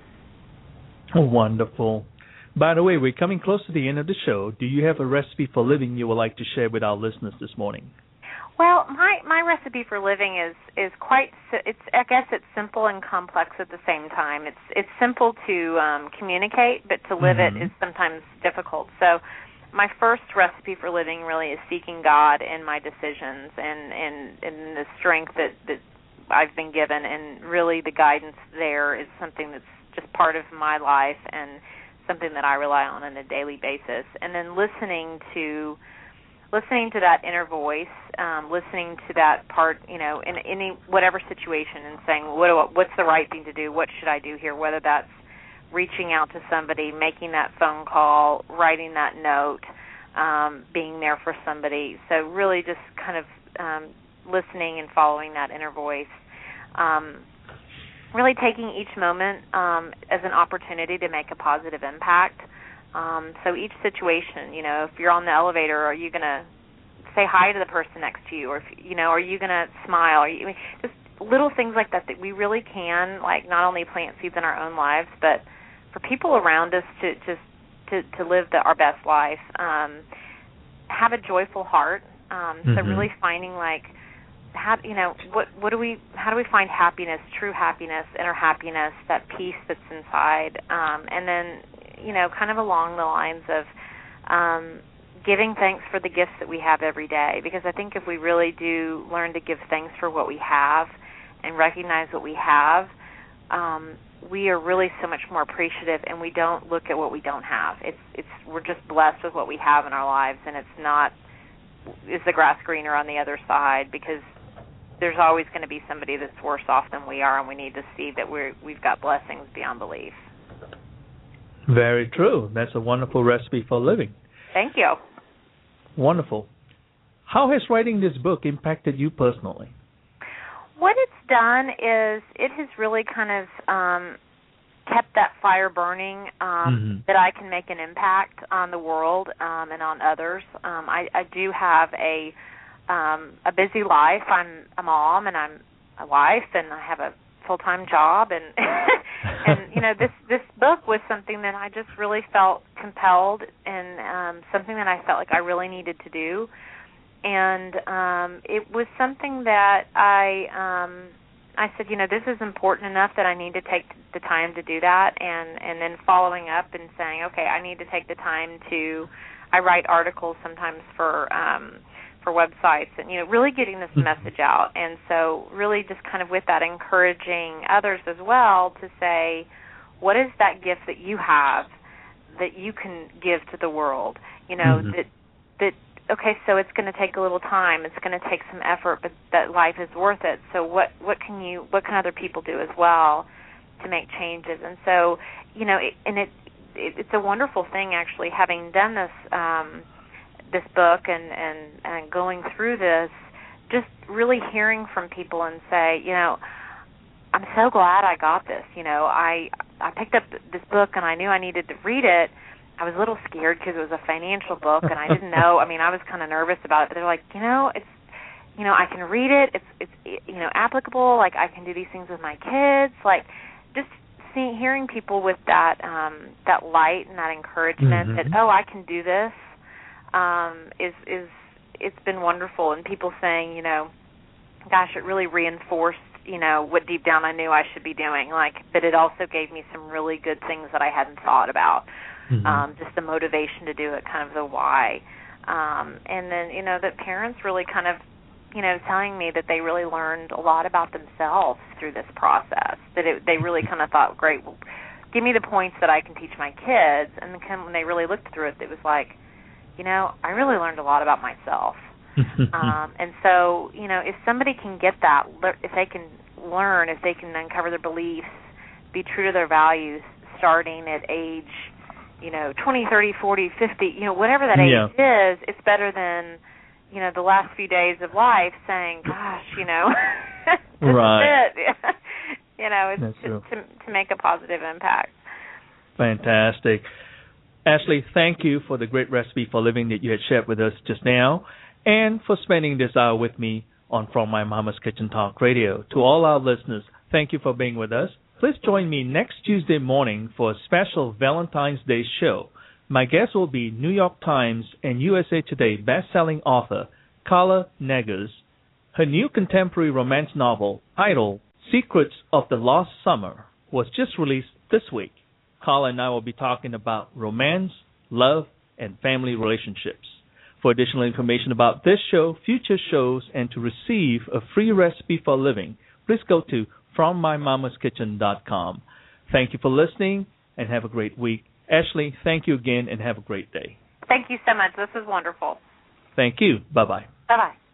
Oh, wonderful. By the way, we're coming close to the end of the show. Do you have a recipe for living you would like to share with our listeners this morning? Well, my, my recipe for living is, is quite, it's I guess it's simple and complex at the same time. It's it's simple to um, communicate, but to live mm-hmm. it is sometimes difficult. So my first recipe for living really is seeking God in my decisions and, and, and the strength that, that I've been given, and really the guidance there is something that's just part of my life and something that I rely on on a daily basis. And then listening to listening to that inner voice, um, listening to that part, you know, in any whatever situation, and saying, what do I, what's the right thing to do? What should I do here? Whether that's reaching out to somebody, making that phone call, writing that note, um, being there for somebody. So really just kind of um, listening and following that inner voice. Um, really taking each moment um, as an opportunity to make a positive impact. Um, so each situation, you know, if you're on the elevator, are you going to say hi to the person next to you? Or, if, you know, are you going to smile? Are you, I mean, just little things like that that we really can, like, not only plant seeds in our own lives, but for people around us to just to, to live the, our best life. Um, have a joyful heart. Um, mm-hmm. So really finding, like, how, you know, what what do we how do we find happiness, true happiness, inner happiness, that peace that's inside, um, and then, you know, kind of along the lines of um, giving thanks for the gifts that we have every day. Because I think if we really do learn to give thanks for what we have and recognize what we have, um, we are really so much more appreciative, and we don't look at what we don't have. It's it's we're just blessed with what we have in our lives, and it's not, is the grass greener on the other side? Because there's always going to be somebody that's worse off than we are, and we need to see that we're, we've got blessings beyond belief. Very true. That's a wonderful recipe for living. Thank you. Wonderful. How has writing this book impacted you personally? What it's done is it has really kind of um, kept that fire burning, um, mm-hmm. that I can make an impact on the world um, and on others. Um, I, I do have a Um, a busy life. I'm a mom, and I'm a wife, and I have a full-time job, and and you know, this this book was something that I just really felt compelled, and um, something that I felt like I really needed to do, and um, it was something that I um, I said, you know, this is important enough that I need to take the time to do that, and and then following up and saying, okay, I need to take the time to. I write articles sometimes for. Um, for websites, and, you know, really getting this message out. And so really just kind of with that, encouraging others as well to say, what is that gift that you have that you can give to the world? You know, mm-hmm. that, that okay, so it's going to take a little time, it's going to take some effort, but that life is worth it. So what, what can you, what can other people do as well to make changes? And so, you know, it, and it, it it's a wonderful thing, actually, having done this um this book and, and, and going through this, just really hearing from people and say, you know, I'm so glad I got this. You know, I I picked up this book and I knew I needed to read it. I was a little scared because it was a financial book and I didn't know. I mean, I was kind of nervous about it, but they're like, you know, it's, you know, I can read it. It's, it's, you know, applicable. Like, I can do these things with my kids. Like, just seeing, hearing people with that, um, that light and that encouragement mm-hmm. that, oh, I can do this. Um, is is it's been wonderful, and people saying, you know, gosh, it really reinforced, you know, what deep down I knew I should be doing. Like, but it also gave me some really good things that I hadn't thought about. Mm-hmm. Um, just the motivation to do it, kind of the why, um, and then, you know, that parents really kind of, you know, telling me that they really learned a lot about themselves through this process. That it, they really kind of thought, great, well, give me the points that I can teach my kids, and then when they really looked through it, it was like, you know, I really learned a lot about myself. um, and so, you know, if somebody can get that, if they can learn, if they can uncover their beliefs, be true to their values, starting at age, you know, twenty, thirty, forty, fifty, you know, whatever that age yeah. is, it's better than, you know, the last few days of life saying, gosh, you know, this right. is it. You know, it's just to, to make a positive impact. Fantastic. Ashley, thank you for the great recipe for living that you had shared with us just now, and for spending this hour with me on From My Mama's Kitchen Talk Radio. To all our listeners, thank you for being with us. Please join me next Tuesday morning for a special Valentine's Day show. My guest will be New York Times and U S A Today best-selling author Carla Negers. Her new contemporary romance novel, titled Secrets of the Lost Summer, was just released this week. Carla and I will be talking about romance, love, and family relationships. For additional information about this show, future shows, and to receive a free recipe for living, please go to from my mamas kitchen dot com. Thank you for listening, and have a great week. Ashley, thank you again, and have a great day. Thank you so much. This is wonderful. Thank you. Bye-bye. Bye-bye.